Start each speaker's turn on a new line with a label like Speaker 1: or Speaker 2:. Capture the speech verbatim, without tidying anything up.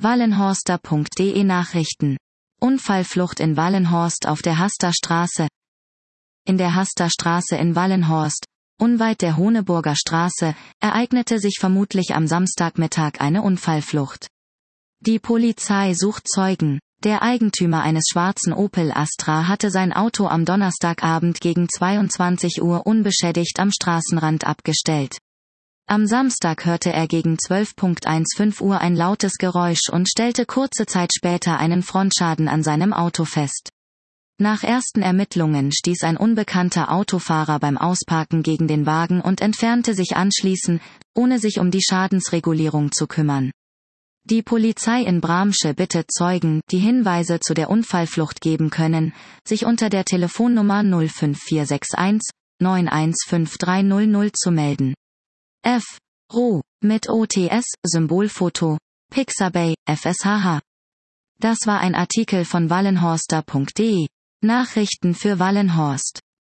Speaker 1: wallenhorster punkt de Nachrichten. Unfallflucht in Wallenhorst auf der Haster Straße. In der Haster Straße in Wallenhorst, unweit der Honeburger Straße, ereignete sich vermutlich am Samstagmittag eine Unfallflucht. Die Polizei sucht Zeugen. Der Eigentümer eines schwarzen Opel Astra hatte sein Auto am Donnerstagabend gegen zweiundzwanzig Uhr unbeschädigt am Straßenrand abgestellt. Am Samstag hörte er gegen zwölf Uhr fünfzehn Uhr ein lautes Geräusch und stellte kurze Zeit später einen Frontschaden an seinem Auto fest. Nach ersten Ermittlungen stieß ein unbekannter Autofahrer beim Ausparken gegen den Wagen und entfernte sich anschließend, ohne sich um die Schadensregulierung zu kümmern. Die Polizei in Bramsche bittet Zeugen, die Hinweise zu der Unfallflucht geben können, sich unter der Telefonnummer null fünf vier sechs eins neun eins fünf drei null null zu melden. F. Roh, mit O T S, Symbolfoto, Pixabay, F S H H. Das war ein Artikel von wallenhorster punkt de. Nachrichten für Wallenhorst.